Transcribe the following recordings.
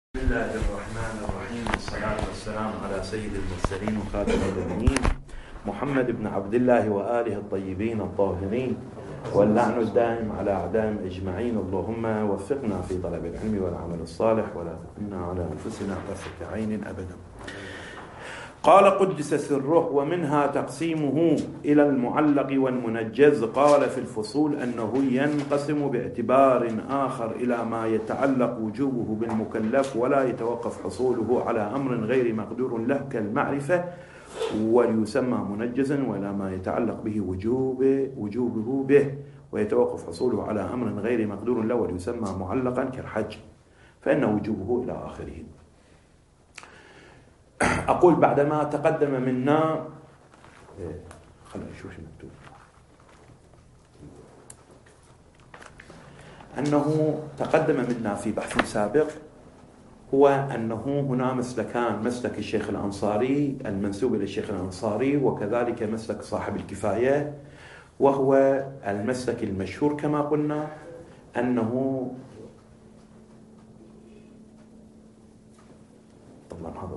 بسم الله الرحمن الرحيم، والصلاة والسلام على سيد المرسلين وخاتم النبيين محمد بن عبد الله وآله الطيبين الطاهرين، واللعن الدائم على أعدائهم أجمعين. اللهم وفقنا في طلب العلم والعمل الصالح، ولا تكلنا على أنفسنا طرفة عين أبدا. قال قدس سره: ومنها تقسيمه إلى المعلق والمنجز. قال في الفصول أنه ينقسم باعتبار آخر إلى ما يتعلق وجوبه بالمكلف ولا يتوقف حصوله على أمر غير مقدور له كالمعرفة، ويسمى منجزا، ولا ما يتعلق به وجوبه به ويتوقف حصوله على أمر غير مقدور له ويسمى معلقا كالحج، فإن وجوبه إلى آخره. أقول بعدما تقدم منا خلينا نشوف شو مكتوب، أنه تقدم منا في بحث سابق هو أنه هنا مسلكان: مسلك الشيخ الأنصاري المنسوب إلى الشيخ الأنصاري، وكذلك مسلك صاحب الكفاية، وهو المسلك المشهور كما قلنا أنه طبعا هذا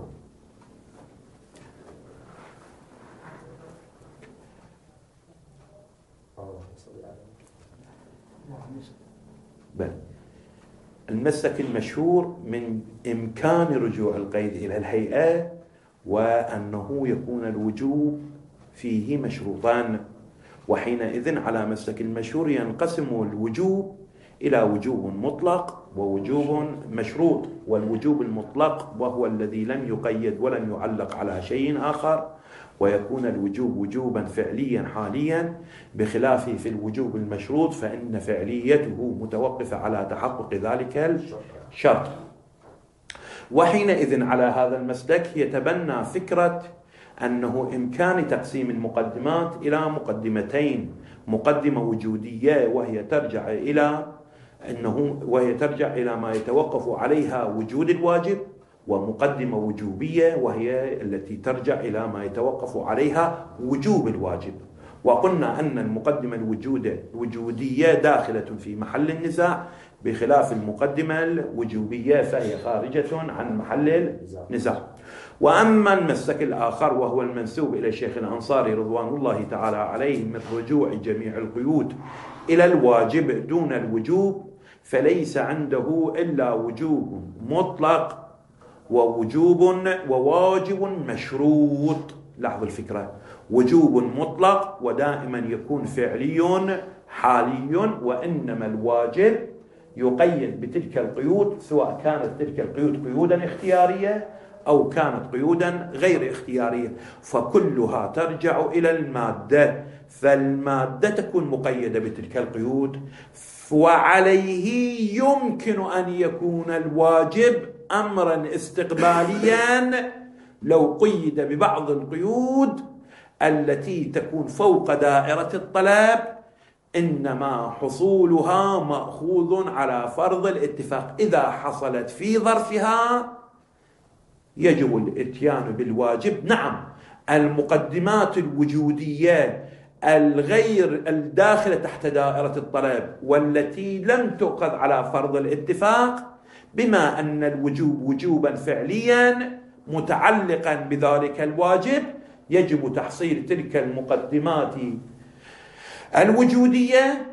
بل المسلك المشهور من إمكان رجوع القيد إلى الهيئة، وأنه يكون الوجوب فيه مشروطان. وحينئذ على مسلك المشهور ينقسم الوجوب إلى وجوب مطلق ووجوب مشروط. والوجوب المطلق وهو الذي لم يقيد ولم يعلق على شيء آخر، ويكون الوجوب وجوبا فعليا حاليا، بخلافه في الوجوب المشروط فإن فعليته متوقفة على تحقق ذلك الشرط. وحينئذ على هذا المسلك يتبنى فكرة أنه إمكان تقسيم المقدمات إلى مقدمتين: مقدمة وجودية وهي ترجع إلى ما يتوقف عليها وجود الواجب، ومقدمة وجوبية وهي التي ترجع إلى ما يتوقف عليها وجوب الواجب. وقلنا أن المقدمة الوجودية داخلة في محل النزاع، بخلاف المقدمة الوجوبية فهي خارجة عن محل النزاع. وأما المسلك الآخر وهو المنسوب إلى الشيخ الأنصاري رضوان الله تعالى عليه من رجوع جميع القيود إلى الواجب دون الوجوب، فليس عنده إلا وجوب مطلق وواجب مشروط. لاحظوا الفكرة: وجوب مطلق ودائما يكون فعلي حالي، وإنما الواجب يقيد بتلك القيود، سواء كانت تلك القيود قيودا اختيارية أو كانت قيودا غير اختيارية، فكلها ترجع إلى المادة، فالمادة تكون مقيدة بتلك القيود، وعليه يمكن أن يكون الواجب أمرا استقباليا لو قيد ببعض القيود التي تكون فوق دائرة الطلب، إنما حصولها مأخوذ على فرض الاتفاق. إذا حصلت في ظرفها يجب الاتيان بالواجب. نعم، المقدمات الوجودية الغير الداخلة تحت دائرة الطلب والتي لم تؤخذ على فرض الاتفاق، بما أن الوجوب وجوبا فعليا متعلقا بذلك الواجب، يجب تحصيل تلك المقدمات الوجودية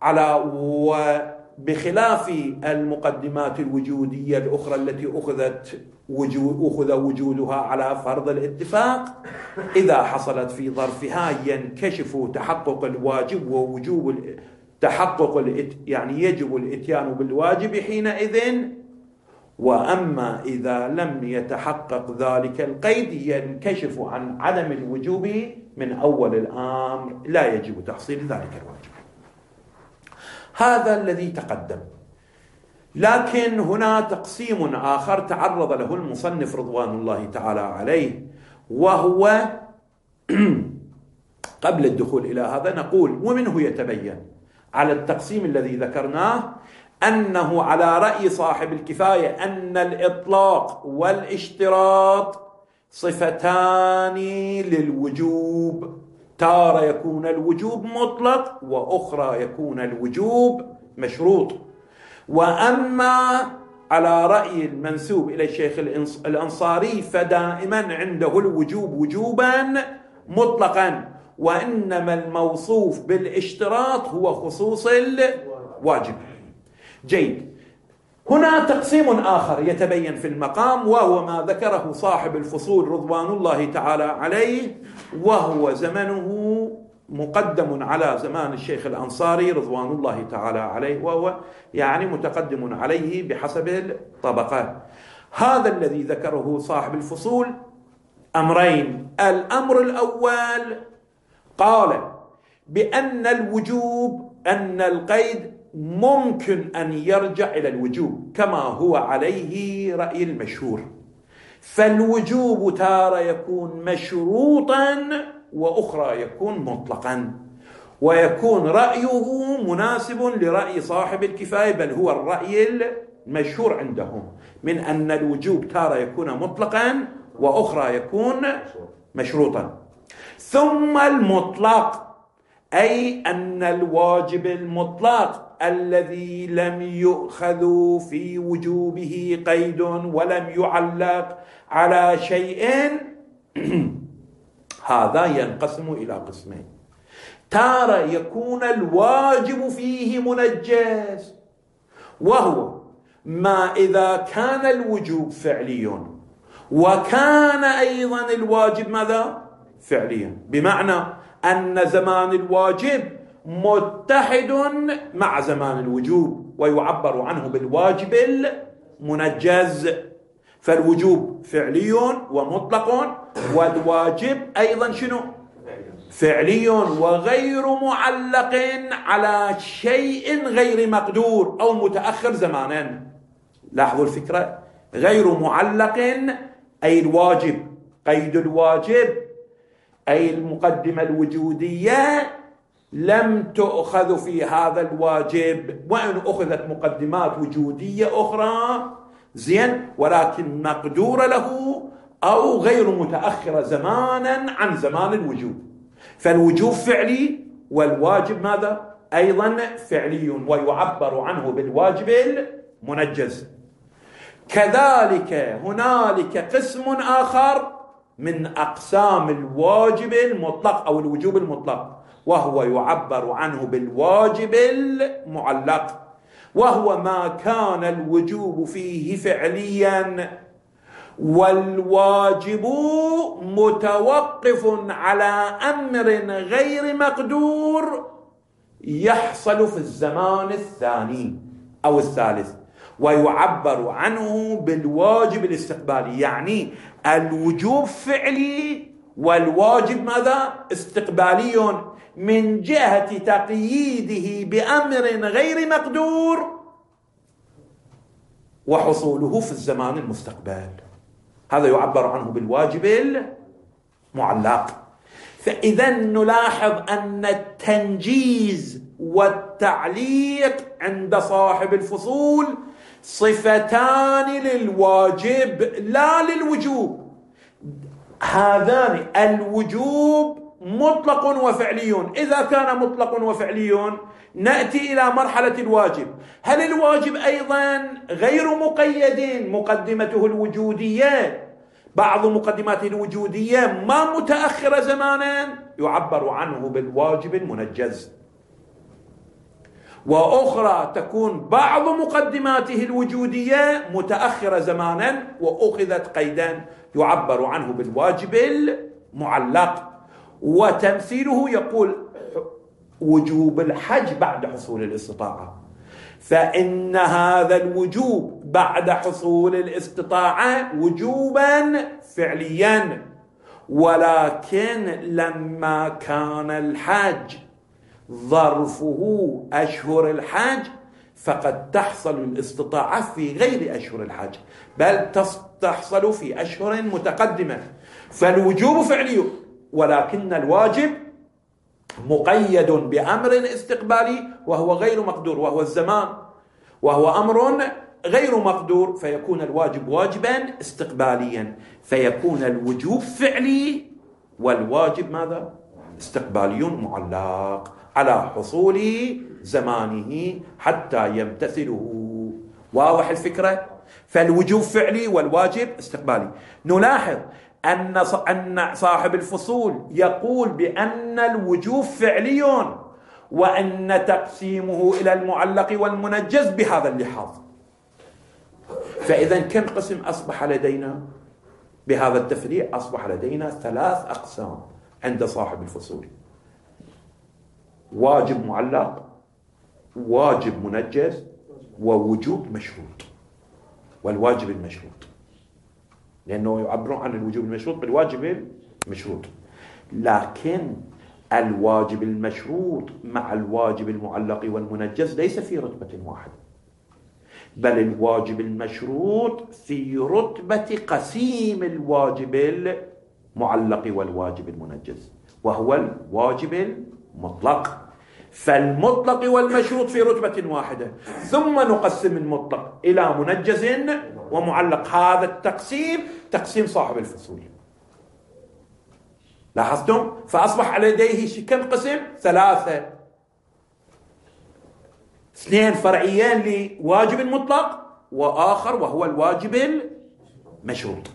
بخلاف المقدمات الوجودية الأخرى التي أخذ وجودها على فرض الاتفاق. إذا حصلت في ظرفها ينكشف تحقق الواجب ووجوب يعني يجب الاتيان بالواجب حينئذ. وأما إذا لم يتحقق ذلك القيد ينكشف عن عدم الوجوب من أول الأمر، لا يجب تحصيل ذلك الواجب. هذا الذي تقدم. لكن هنا تقسيم آخر تعرض له المصنف رضوان الله تعالى عليه، وهو قبل الدخول إلى هذا نقول: ومنه يتبين على التقسيم الذي ذكرناه أنه على رأي صاحب الكفاية أن الإطلاق والاشتراط صفتان للوجوب، تارة يكون الوجوب مطلق وأخرى يكون الوجوب مشروط. وأما على رأي المنسوب إلى الشيخ الأنصاري فدائما عنده الوجوب وجوبا مطلقا، وإنما الموصوف بالاشتراط هو خصوص الواجب. جيد. هنا تقسيم آخر يتبين في المقام، وهو ما ذكره صاحب الفصول رضوان الله تعالى عليه، وهو زمنه مقدم على زمان الشيخ الأنصاري رضوان الله تعالى عليه، وهو يعني متقدم عليه بحسب الطبقات. هذا الذي ذكره صاحب الفصول أمرين. الأمر الأول قال بأن الوجوب، أن القيد ممكن أن يرجع إلى الوجوب كما هو عليه رأي المشهور، فالوجوب تارة يكون مشروطا وأخرى يكون مطلقا، ويكون رأيه مناسب لرأي صاحب الكفاية، بل هو الرأي المشهور عندهم من أن الوجوب تارة يكون مطلقا وأخرى يكون مشروطا. ثم المطلق، أي أن الواجب المطلق الذي لم يؤخذ في وجوبه قيد ولم يعلق على شيء هذا ينقسم إلى قسمين. تارة يكون الواجب فيه منجز، وهو ما إذا كان الوجوب فعلي وكان أيضا الواجب ماذا؟ فعليا، بمعنى أن زمان الواجب متحد مع زمان الوجوب، ويعبر عنه بالواجب المنجز. فالوجوب فعلي ومطلق، والواجب أيضا شنو؟ فعلي وغير معلق على شيء غير مقدور أو متأخر زمانا. لاحظوا الفكرة، غير معلق أي الواجب، قيد الواجب أي المقدمة الوجودية لم تؤخذ في هذا الواجب، وإن أخذت مقدمات وجودية أخرى زين، ولكن مقدور له أو غير متأخرة زمانا عن زمان الوجوب. فالوجوب فعلي والواجب ماذا؟ أيضا فعلي، ويعبر عنه بالواجب المنجز. كذلك هنالك قسم آخر من أقسام الواجب المطلق أو الوجوب المطلق، وهو يعبر عنه بالواجب المعلق، وهو ما كان الوجوب فيه فعليا والواجب متوقف على أمر غير مقدور يحصل في الزمان الثاني أو الثالث، ويعبر عنه بالواجب الاستقبالي. يعني الوجوب فعلي والواجب ماذا؟ استقبالي، من جهة تقييده بأمر غير مقدور وحصوله في الزمان المستقبل، هذا يعبر عنه بالواجب المعلق. فإذا نلاحظ أن التنجيز والتعليق عند صاحب الفصول صفتان للواجب لا للوجوب. هذان الوجوب مطلق وفعلي، إذا كان مطلق وفعلي نأتي إلى مرحلة الواجب. هل الواجب أيضا غير مقيد؟ مقدمته الوجودية، بعض مقدماته الوجودية ما متأخرة زمانا، يعبر عنه بالواجب المنجز، وأخرى تكون بعض مقدماته الوجودية متأخرة زمانا وأخذت قيدا، يعبر عنه بالواجب المعلق. وتمثيله يقول وجوب الحج بعد حصول الاستطاعة، فإن هذا الوجوب بعد حصول الاستطاعة وجوبا فعليا، ولكن لما كان الحج ظرفه أشهر الحج فقد تحصل الاستطاعة في غير أشهر الحج، بل تحصل في أشهر متقدمة. فالوجوب فعلي، ولكن الواجب مقيد بأمر استقبالي وهو غير مقدور، وهو الزمان، وهو أمر غير مقدور، فيكون الواجب واجبا استقباليا، فيكون الوجوب فعلي والواجب ماذا؟ استقبالي معلق على حصول زمانه حتى يمتثله. واضح الفكرة؟ فالوجوب فعلي والواجب استقبالي. نلاحظ أن صاحب الفصول يقول بأن الوجوب فعلي وأن تقسيمه إلى المعلق والمنجز بهذا اللحاظ. فإذا كم قسم أصبح لدينا بهذا التفريع؟ أصبح لدينا 3 أقسام عند صاحب الفصول: واجب معلق، واجب منجز، ووجوب مشروط. والواجب المشروط، لأنه يعبرون عن الوجوب المشروط بالواجب المشروط، لكن الواجب المشروط مع الواجب المعلق والمنجز ليس في رتبة واحدة، بل الواجب المشروط في رتبة قسيم الواجب المعلق والواجب المنجز، وهو الواجب المطلق. فالمطلق والمشروط في رتبة واحدة، ثم نقسم المطلق إلى منجز ومعلق. هذا التقسيم تقسيم صاحب الفصول. لاحظتم؟ فأصبح لديه كم قسم؟ 3: 2 فرعيان لواجب مطلق، وآخر وهو الواجب المشروط.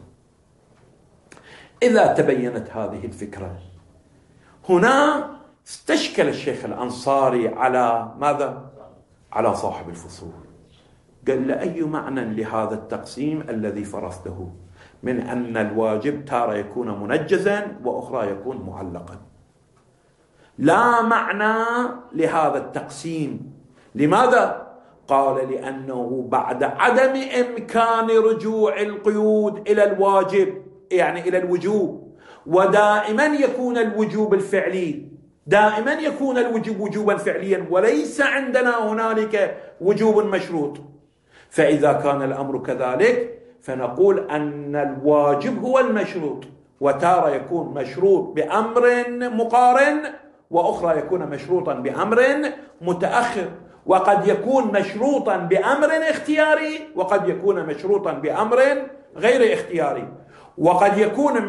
إذا تبينت هذه الفكرة، هنا استشكل الشيخ الأنصاري على ماذا؟ على صاحب الفصول. قال له: أي معنى لهذا التقسيم الذي فرضته من أن الواجب تارة يكون منجزا وأخرى يكون معلقا؟ لا معنى لهذا التقسيم. لماذا؟ قال: لأنه بعد عدم إمكان رجوع القيود إلى الواجب، يعني إلى الوجوب، ودائما يكون الوجوب الفعلي، دائما يكون الوجوب وجوبا فعليا، وليس عندنا هنالك وجوب مشروط. فإذا كان الأمر كذلك فنقول أن الواجب هو المشروط، وتارة يكون مشروط بأمر مقارن، وأخرى يكون مشروطا بأمر متأخر، وقد يكون مشروطا بأمر اختياري، وقد يكون مشروطا بأمر غير اختياري، وقد يكون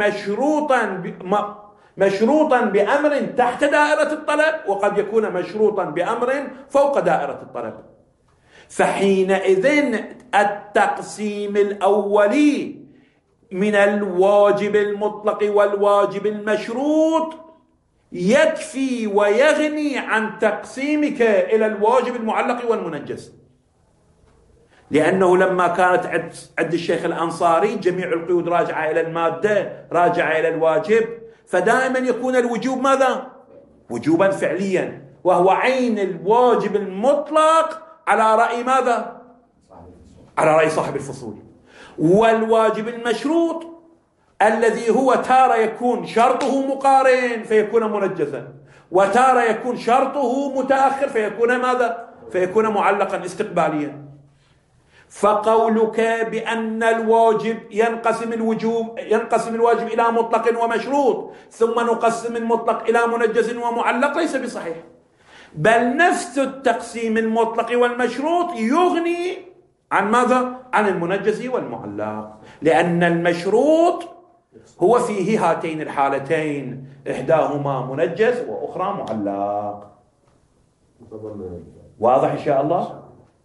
مشروطا بأمر تحت دائرة الطلب، وقد يكون مشروطا بأمر فوق دائرة الطلب. فحينئذ التقسيم الأولي من الواجب المطلق والواجب المشروط يكفي ويغني عن تقسيمك إلى الواجب المعلق والمنجز، لأنه لما كانت عند الشيخ الأنصاري جميع القيود راجعة إلى المادة، راجعة إلى الواجب، فدائما يكون الوجوب ماذا؟ وجوبا فعليا، وهو عين الواجب المطلق على رأي ماذا؟ على رأي صاحب الفصول. والواجب المشروط الذي هو تارة يكون شرطه مقارن فيكون منجزا، وتارة يكون شرطه متأخر فيكون ماذا؟ فيكون معلقا استقباليا. فقولك بأن الواجب ينقسم الواجب إلى مطلق ومشروط، ثم نقسم المطلق إلى منجز ومعلق، ليس بصحيح، بل نفس التقسيم المطلق والمشروط يغني عن ماذا؟ عن المنجز والمعلق، لأن المشروط هو فيه هاتين الحالتين، إحداهما منجز وأخرى معلق. واضح إن شاء الله؟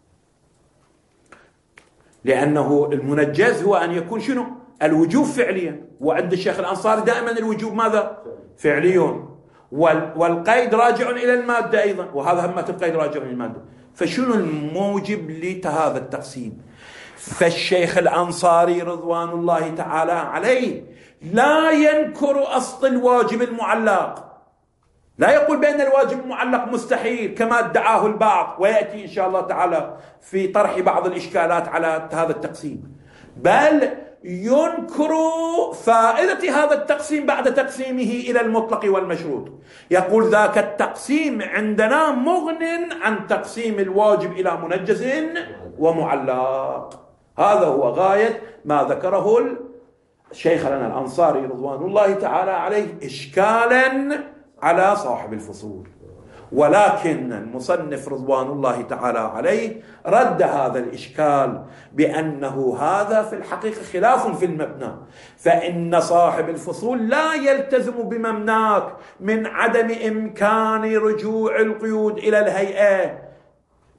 لأنه المنجز هو أن يكون شنو؟ الوجوب فعليا، وعند الشيخ الأنصاري دائما الوجوب ماذا؟ فعلي، والقيد راجع إلى المادة أيضا، وهذا همة القيد راجع إلى المادة. فشنو الموجب لهذا التقسيم؟ فالشيخ الأنصاري رضوان الله تعالى عليه لا ينكر أصل الواجب المعلق، لا يقول بأن الواجب المعلق مستحيل كما ادعاه البعض، ويأتي إن شاء الله تعالى في طرح بعض الإشكالات على هذا التقسيم، بل ينكر فائدة هذا التقسيم بعد تقسيمه إلى المطلق والمشروط. يقول ذاك التقسيم عندنا مغن عن تقسيم الواجب إلى منجز ومعلق. هذا هو غاية ما ذكره الشيخ لنا الأنصاري رضوان الله تعالى عليه إشكالا على صاحب الفصول، ولكن المصنف رضوان الله تعالى عليه رد هذا الإشكال بأنه هذا في الحقيقة خلاف في المبنى، فإن صاحب الفصول لا يلتزم بممناك من عدم إمكان رجوع القيود إلى الهيئة،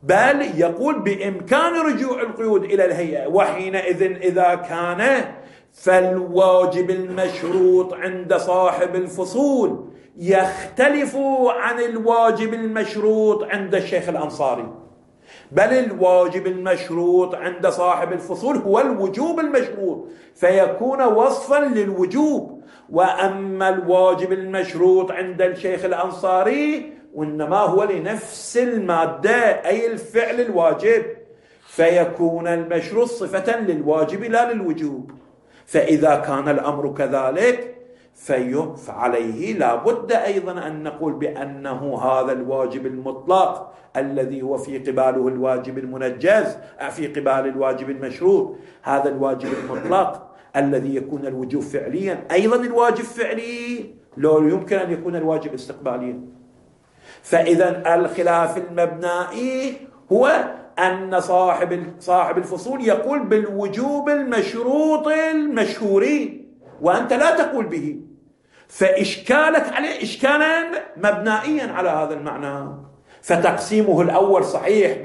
بل يقول بإمكان رجوع القيود إلى الهيئة. وحينئذ إذا كان فالواجب المشروط عند صاحب الفصول يختلف عن الواجب المشروط عند الشيخ الأنصاري، بل الواجب المشروط عند صاحب الفصول هو الوجوب المشروط فيكون وصفا للوجوب، وأما الواجب المشروط عند الشيخ الأنصاري وإنما هو لنفس المادة أي الفعل الواجب، فيكون المشروط صفة للواجب لا للوجوب. فإذا كان الأمر كذلك فعليه لا بد أيضا أن نقول بأنه هذا الواجب المطلق الذي هو في قباله الواجب المنجز في قبال الواجب المشروط، هذا الواجب المطلق الذي يكون الوجوب فعليا أيضا الواجب فعلي لو يمكن أن يكون الواجب استقباليا. فإذا الخلاف المبنائي هو أن صاحب الفصول يقول بالوجوب المشروط المشهوري وأنت لا تقول به، فإشكالك عليه إشكالا مبنائيا على هذا المعنى. فتقسيمه الأول صحيح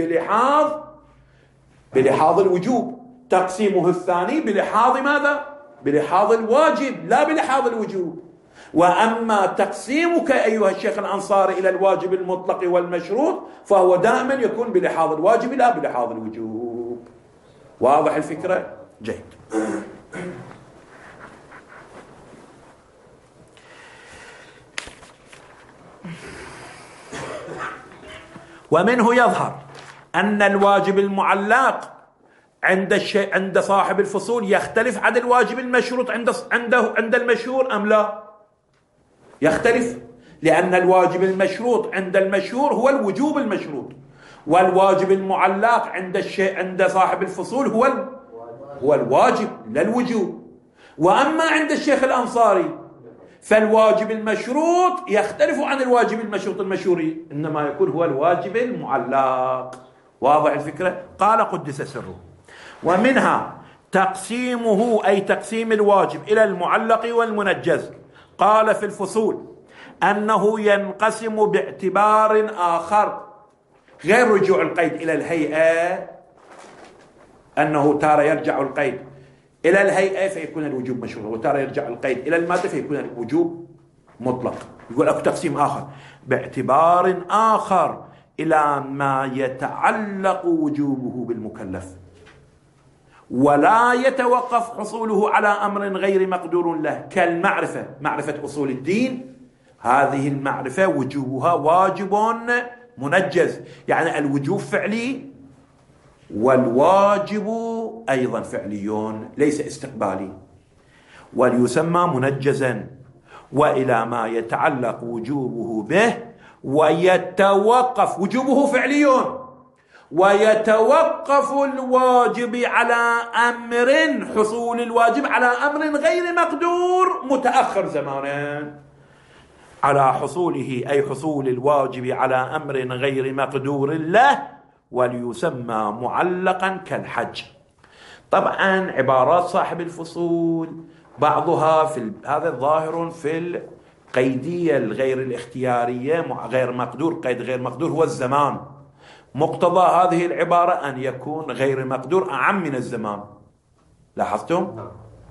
بلحاظ الوجوب، تقسيمه الثاني بلحاظ ماذا؟ بلحاظ الواجب لا بلحاظ الوجوب. وأما تقسيمك أيها الشيخ الأنصاري إلى الواجب المطلق والمشروط فهو دائما يكون بلحاظ الواجب لا بلحاظ الوجوب. واضح الفكرة؟ جيد. ومنه يظهر أن الواجب المعلق عند صاحب الفصول يختلف عن الواجب المشروط عند المشهور أم لا؟ يختلف، لأن الواجب المشروط عند المشهور هو الوجوب المشروط، والواجب المعلق عند صاحب الفصول هو الواجب لا الوجوب. وأما عند الشيخ الأنصاري فالواجب المشروط يختلف عن الواجب المشروط المشهوري، إنما يكون هو الواجب المعلق. واضح الفكرة؟ قال قدس سره. ومنها تقسيمه أي تقسيم الواجب إلى المعلق والمنجز. قال في الفصول أنه ينقسم باعتبار آخر غير رجوع القيد إلى الهيئة، أنه تارة يرجع القيد إلى الهيئة فيكون الوجوب مشروط، وتارة يرجع القيد إلى المادة فيكون الوجوب مطلق. يقول أكو تقسيم آخر باعتبار آخر إلى ما يتعلق وجوبه بالمكلف، ولا يتوقف حصوله على أمر غير مقدور له، كالمعرفة، معرفة أصول الدين. هذه المعرفة وجوبها واجب منجز، يعني الوجوب فعلي والواجب أيضا فعلي ليس استقبالي، وليسمى منجزا. وإلى ما يتعلق وجوبه به ويتوقف وجوبه فعلي ويتوقف الواجب على أمر، حصول الواجب على أمر غير مقدور متأخر زمانا، على حصوله أي حصول الواجب على أمر غير مقدور له، وليسمى معلقا كالحج. طبعا عبارات صاحب الفصول بعضها هذا ظاهر في القيدية الغير الاختيارية، غير مقدور. قيد غير مقدور هو الزمان، مقتضى هذه العبارة أن يكون غير مقدور أعم من الزمان. لاحظتم؟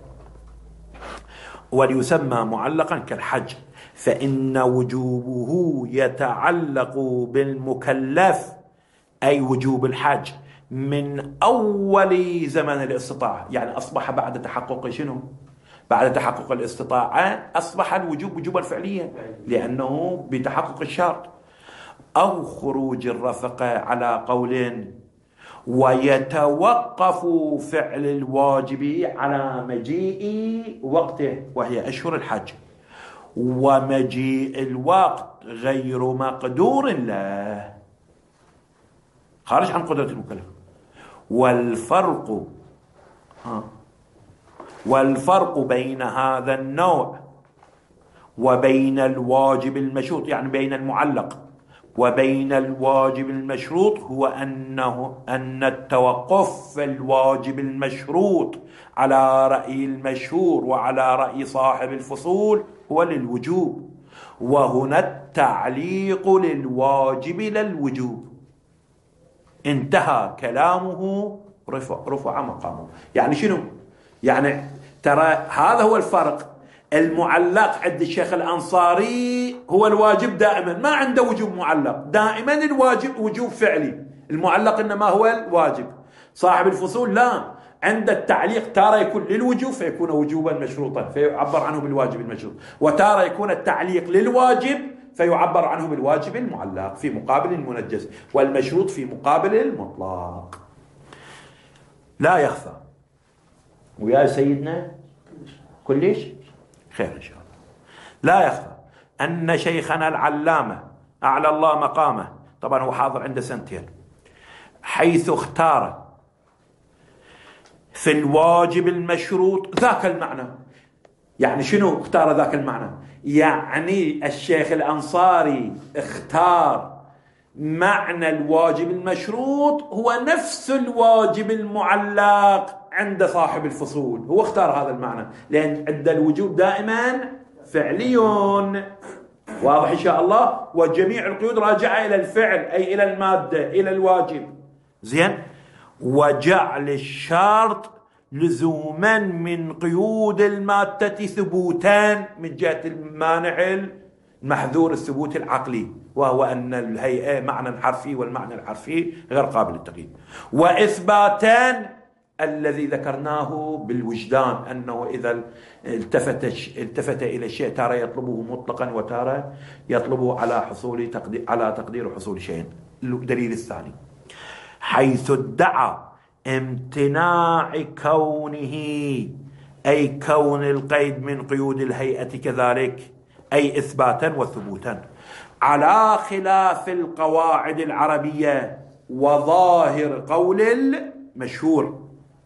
وليسمى معلقا كالحج، فإن وجوبه يتعلق بالمكلف أي وجوب الحج من أول زمن الاستطاعة، يعني أصبح بعد تحقق شنو؟ بعد تحقق الاستطاعة أصبح الوجوب وجوبا فعليا لأنه بتحقق الشرط، أو خروج الرفقة على قول. ويتوقف فعل الواجب على مجيء وقته وهي أشهر الحج، ومجيء الوقت غير مقدور له خارج عن قدرة المكلف. والفرق بين هذا النوع وبين الواجب المشروط، يعني بين المعلق وبين الواجب المشروط، هو أن التوقف في الواجب المشروط على رأي المشهور وعلى رأي صاحب الفصول هو للوجوب، وهنا التعليق للواجب للوجوب. انتهى كلامه رفع مقامه. يعني شنو؟ يعني ترى هذا هو الفرق. المعلق عند الشيخ الأنصاري هو الواجب دائما، ما عنده وجوب معلق، دائما الواجب وجوب فعلي، المعلق إنما هو الواجب. صاحب الفصول لا، عند التعليق تارة يكون للوجوب فيكون وجوبا مشروطا فيعبر عنه بالواجب المشروط، وتارة يكون التعليق للواجب فيعبر عنه بالواجب المعلق في مقابل المنجز، والمشروط في مقابل المطلق. لا يخفى ويا سيدنا كلش خير إن شاء الله. لا يخفى أن شيخنا العلامة أعلى الله مقامه، طبعا هو حاضر عنده سنتين، حيث اختار في الواجب المشروط ذاك المعنى. يعني شنو اختار ذاك المعنى؟ يعني الشيخ الأنصاري اختار معنى الواجب المشروط هو نفس الواجب المعلق عند صاحب الفصول، هو اختار هذا المعنى لأن عند الوجوب دائما فعلي، واضح إن شاء الله، وجميع القيود راجعة إلى الفعل أي إلى المادة إلى الواجب. زين، وجعل الشرط لزوما من قيود المادة ثبوتان من جهة المانع المحذور الثبوت العقلي، وهو أن الهيئة معنى حرفي والمعنى الحرفي غير قابل للتغيير، وإثباتان الذي ذكرناه بالوجدان أنه إذا التفت إلى الشيء تارة يطلبه مطلقا وتارة يطلبه على تقدير حصول شيء. الدليل الثاني حيث ادعى امتناع كونه أي كون القيد من قيود الهيئة كذلك أي إثباتا وثبوتا على خلاف القواعد العربية وظاهر قول المشهور،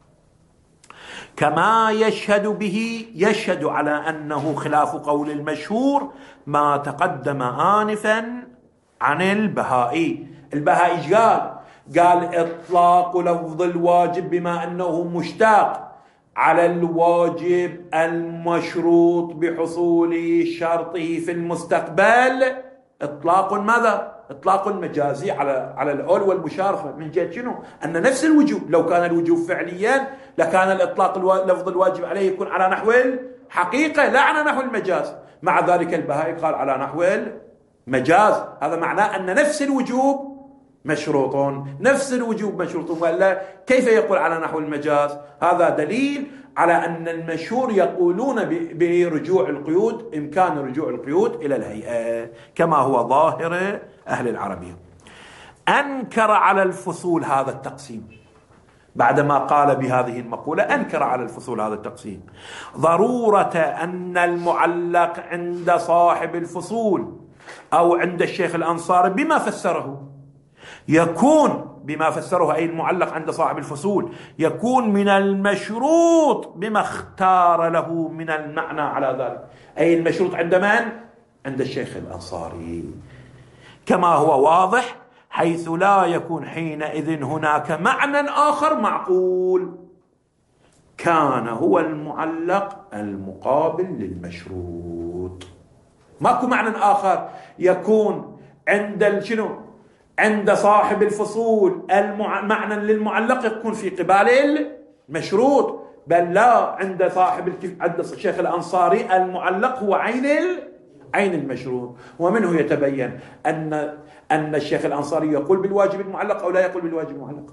كما يشهد على أنه خلاف قول المشهور ما تقدم آنفا عن البهائي. البهائي قال إطلاق لفظ الواجب بما أنه مشتاق على الواجب المشروط بحصول شرطه في المستقبل إطلاق ماذا؟ إطلاق مجازي على الأول والمشارفة، من جهة شنو؟ أن نفس الوجوب لو كان الوجوب فعليا لكان الإطلاق لفظ الواجب عليه يكون على نحو الحقيقة لا على نحو المجاز. مع ذلك البهائي قال على نحو المجاز، هذا معناه أن نفس الوجوب مشروط، نفس الوجوب مشروط، ولا كيف يقول على نحو المجاز؟ هذا دليل على أن المشهور يقولون برجوع القيود، إمكان رجوع القيود إلى الهيئة كما هو ظاهر أهل العربية. أنكر على الفصول هذا التقسيم بعدما قال بهذه المقولة، أنكر على الفصول هذا التقسيم ضرورة أن المعلق عند صاحب الفصول أو عند الشيخ الأنصاري بما فسره يكون بما فسره أي المعلق عند صاحب الفصول يكون من المشروط بما اختار له من المعنى على ذلك، أي المشروط عند من؟ عند الشيخ الأنصاري، كما هو واضح حيث لا يكون حينئذ هناك معنى آخر معقول كان هو المعلق المقابل للمشروط. ماكو معنى آخر يكون عند شنو؟ عند صاحب الفصول معنى للمعلق يكون في قبال المشروط، بل لا، عند عند الشيخ الأنصاري المعلق هو عين المشروط. ومنه يتبين أن الشيخ الأنصاري يقول بالواجب المعلق أو لا يقول بالواجب المعلق.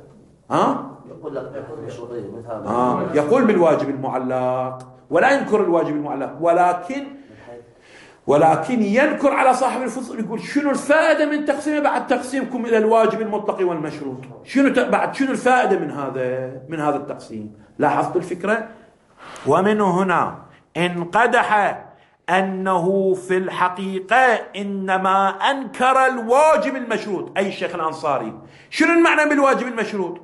يقول بالواجب المعلق ولا ينكر الواجب المعلق، ولكن ينكر على صاحب الفصول، يقول شنو الفائدة من تقسيمه بعد تقسيمكم إلى الواجب المطلق والمشروط؟ شنو الفائدة من هذا التقسيم؟ لاحظت الفكرة؟ ومن هنا انقدح أنه في الحقيقة إنما أنكر الواجب المشروط أي الشيخ الأنصاري. شنو المعنى بالواجب المشروط؟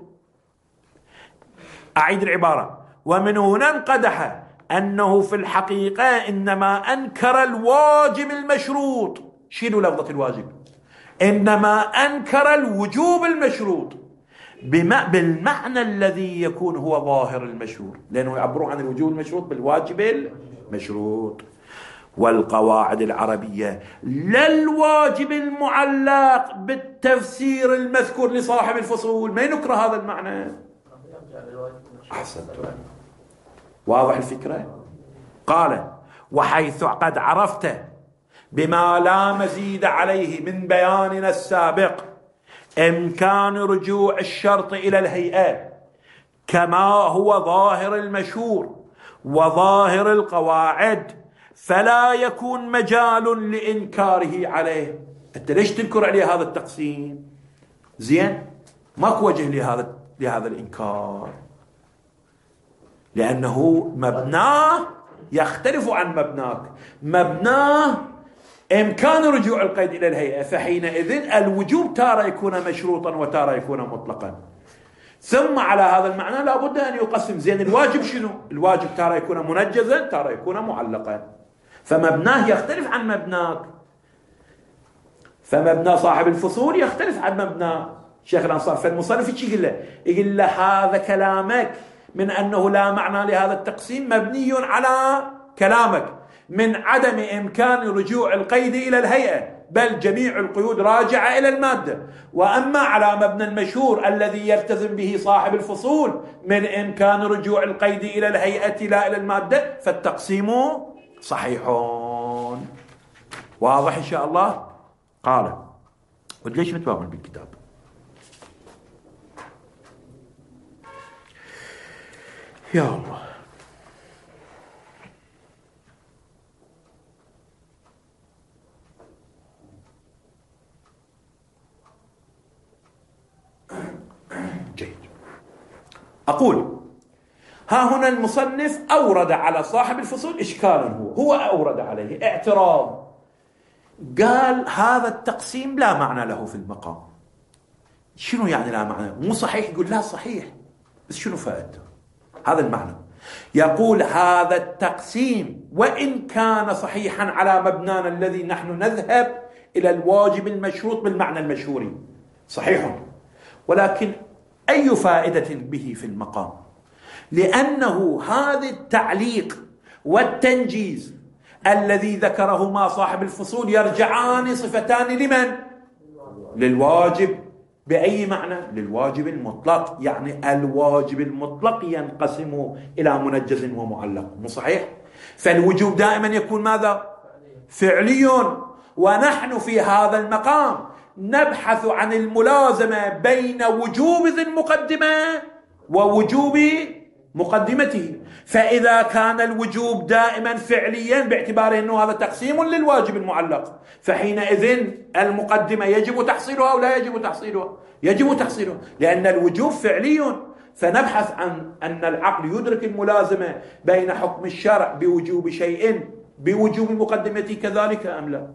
أعيد العبارة: ومن هنا انقدح أنه في الحقيقة إنما أنكر الواجب المشروط. شيلوا لفظة الواجب، إنما أنكر الوجوب المشروط بالمعنى الذي يكون هو ظاهر المشهور، لأنه يعبرون عن الوجوب المشروط بالواجب المشروط. والقواعد العربية لا الواجب المعلق بالتفسير المذكور لصاحب الفصول. ما نكره هذا المعنى. أحسنت. واضح الفكرة. قال وحيث قد عرفت بما لا مزيد عليه من بياننا السابق إمكان رجوع الشرط إلى الهيئة كما هو ظاهر المشهور وظاهر القواعد، فلا يكون مجال لإنكاره عليه. أنت ليش تنكر عليه هذا التقسيم؟ زين، ماكو وجه لهذا الإنكار، لأنه مبناه يختلف عن مبناك. مبناه إمكان رجوع القيد إلى الهيئة، فحينئذ الوجوب تارة يكون مشروطا وتارة يكون مطلقا. ثم على هذا المعنى لابد أن يقسم. زين، الواجب شنو؟ الواجب تارة يكون منجزا، تارة يكون معلقا، فمبناه يختلف عن مبناك. فمبنى صاحب الفصول يختلف عن مبنى شيخ الأنصار. فالمصنف ايش يقول له؟ يقول له هذا كلامك من أنه لا معنى لهذا التقسيم مبني على كلامك من عدم إمكان رجوع القيد إلى الهيئة، بل جميع القيود راجعة إلى المادة. وأما على مبنى المشهور الذي يلتزم به صاحب الفصول من إمكان رجوع القيد إلى الهيئة لا إلى المادة، فالتقسيم صحيح. واضح إن شاء الله. قال وليش متواضع بالكتاب؟ يا الله. جيد. أقول ها هنا المصنف أورد على صاحب الفصول إشكالا، هو أورد عليه اعتراض. قال هذا التقسيم لا معنى له في المقام. شنو يعني لا معنى؟ مو صحيح؟ يقول لا صحيح، بس شنو فائدته؟ هذا المعنى. يقول هذا التقسيم وإن كان صحيحا على مبنانا الذي نحن نذهب إلى الواجب المشروط بالمعنى المشهوري، صحيح، ولكن أي فائدة به في المقام؟ لأنه هذا التعليق والتنجيز الذي ذكرهما صاحب الفصول يرجعان صفتان لمن؟ للواجب. بأي معنى؟ للواجب المطلق. يعني الواجب المطلق ينقسم إلى منجز ومعلق، مو صحيح؟ فالوجوب دائما يكون ماذا؟ فعلي. ونحن في هذا المقام نبحث عن الملازمة بين وجوب ذي المقدمة ووجوب مقدمته. فإذا كان الوجوب دائما فعليا باعتباره أنه هذا تقسيم للواجب المعلق، فحينئذ المقدمة يجب تحصيلها أو لا يجب تحصيلها؟ يجب تحصيلها، لأن الوجوب فعلي. فنبحث عن أن العقل يدرك الملازمة بين حكم الشرع بوجوب شيء بوجوب مقدمته كذلك أم لا.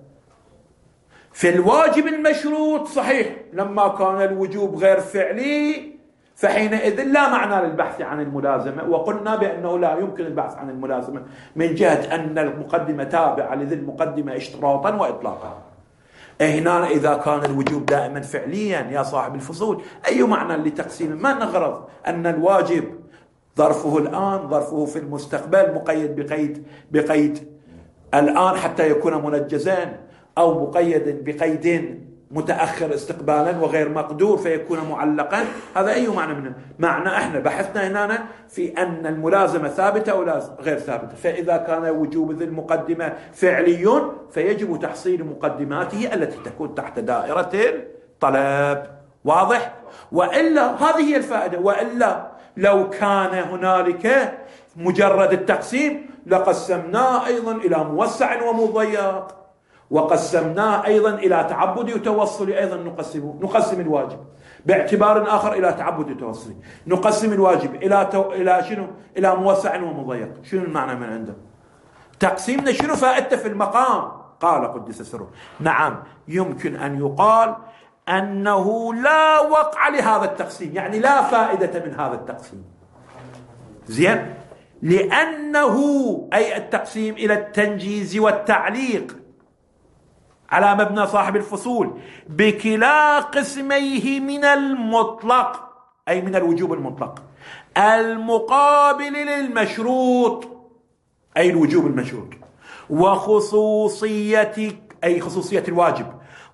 في الواجب المشروط صحيح لما كان الوجوب غير فعلي، فحينئذ لا معنى للبحث عن الملازمة. وقلنا بأنه لا يمكن البحث عن الملازمة من جهة أن المقدمة تابعة لذي المقدمة اشتراطا وإطلاقا. هنا إذا كان الوجوب دائما فعليا يا صاحب الفصول، أي معنى لتقسيم؟ ما نغرض أن الواجب ظرفه الآن، ظرفه في المستقبل، مقيد بقيد الآن حتى يكون منجزان، أو مقيد بقيد متأخر استقبالا وغير مقدور فيكون معلقا. هذا أي معنى منه؟ معنى احنا بحثنا هنا في أن الملازمة ثابتة أو غير ثابتة. فإذا كان وجوب ذي المقدمة فعلي فيجب تحصيل مقدماته التي تكون تحت دائرة الطلب. واضح؟ وإلا هذه هي الفائدة. وإلا لو كان هنالك مجرد التقسيم لقسمناه أيضا إلى موسع ومضيق، وقسمناه أيضا إلى تعبد وتوصلي. أيضا نقسم الواجب باعتبار آخر إلى تعبد وتوصلي، نقسم الواجب إلى شنو؟ إلى موسع ومضيق. شنو المعنى من عنده؟ تقسيمنا شنو فائدته في المقام؟ قال قدس سره نعم يمكن أن يقال أنه لا وقع لهذا التقسيم، يعني لا فائدة من هذا التقسيم. زين، لأنه أي التقسيم إلى التنجيز والتعليق على مبنى صاحب الفصول بكلا قسميه من المطلق، أي من الوجوب المطلق المقابل للمشروط، أي الوجوب المشروط، وخصوصية، أي خصوصية الواجب،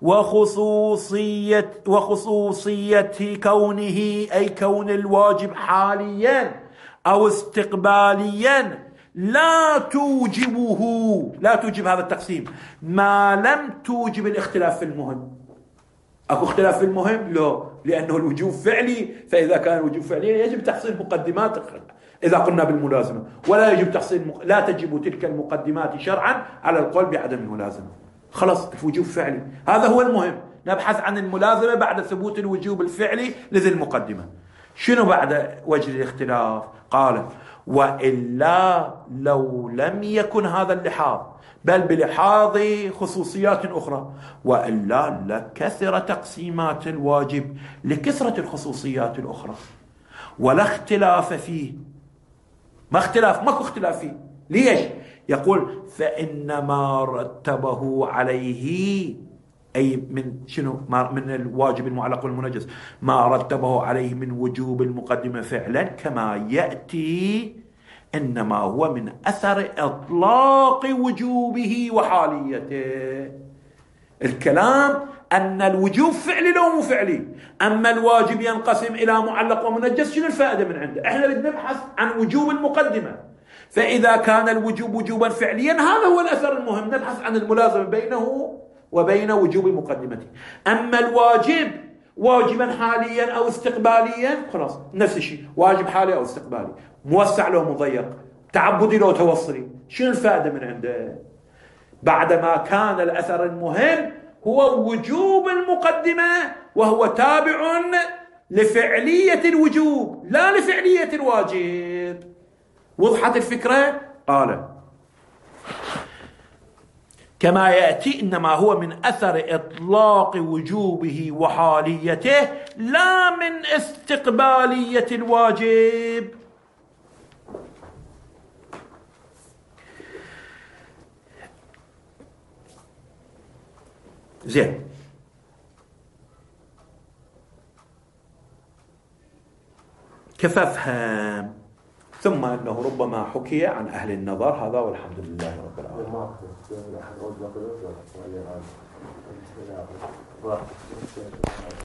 وخصوصية كونه، أي كون الواجب حاليا أو استقباليا، لا توجب هذا التقسيم ما لم توجب الاختلاف في المهم. أكو اختلاف في المهم؟ لا، لأنه الوجوب فعلي، فإذا كان الوجوب فعليا يجب تحصيل مقدمات إذا قلنا بالملازمة، ولا يجب تحصيل لا تجب تلك المقدمات شرعا على القول بعدم الملازمة. خلاص الوجوب فعلي، هذا هو المهم. نبحث عن الملازمة بعد ثبوت الوجوب الفعلي لذي المقدمة. شنو بعد وجه الاختلاف؟ قال: وإلا لو لم يكن هذا اللحاظ، بل بلحاظ خصوصيات أخرى، وإلا لكثر تقسيمات الواجب لكثرة الخصوصيات الأخرى، ولا اختلاف فيه. ماكو اختلاف فيه. ليش؟ يقول: فإنما رتبه عليه، أي من شنو؟ من الواجب المعلق والمنجز، ما رتبه عليه من وجوب المقدمة فعلا كما يأتي، إنما هو من أثر إطلاق وجوبه وحاليته. الكلام أن الوجوب فعلي لو مو فعلي، أما الواجب ينقسم إلى معلق ومنجز. شنو الفائدة من عنده؟ إحنا بدنا نبحث عن وجوب المقدمة، فإذا كان الوجوب وجوبا فعليا هذا هو الأثر المهم، نبحث عن الملازمة بينه وبين وجوب مقدمته. أما الواجب واجبا حاليا أو استقباليا، خلاص نفس الشيء، واجب حالي أو استقبالي، موسع لو مضيق، تعبدي لو توصلي. شنو الفائدة من عنده؟ بعدما كان الأثر المهم هو وجوب المقدمة، وهو تابع لفعلية الوجوب لا لفعلية الواجب. وضحت الفكرة؟ قال: كما يأتي، إنما هو من أثر إطلاق وجوبه وحاليته لا من استقبالية الواجب. زين، كيف أفهم؟ ثم أنه ربما حكي عن أهل النظر. هذا والحمد لله رب العالمين.